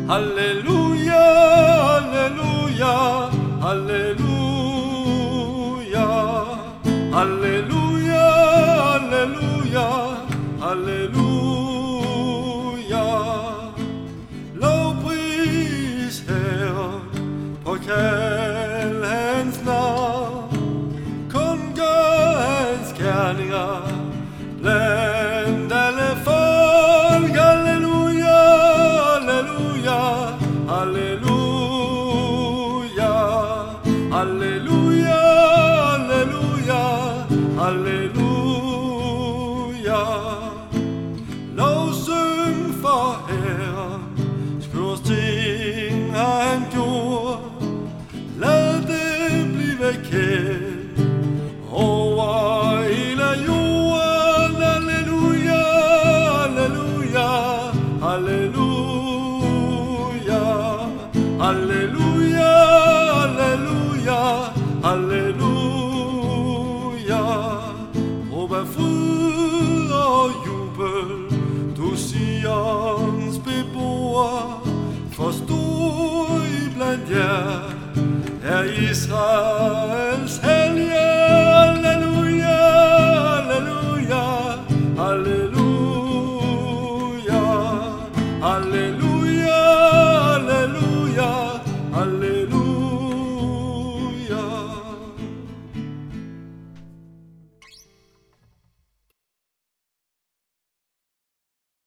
Halleluja, halleluja, halleluja, halleluja, halleluja, halleluja. Lovpris Herren, påkald hans navn, kun gør hans gerninger blandt alle folk. Halleluja, halleluja, halleluja, halleluja, halleluja, halleluja. Lovsyng for Herren, skørs ting har han gjort. Lad det blive kendt over hele jorden. Halleluja, halleluja, halleluja, halleluja, halleluja, halleluja. Råb af fryd og jubel, du Sions beboer, for stor iblandt jer er Israel.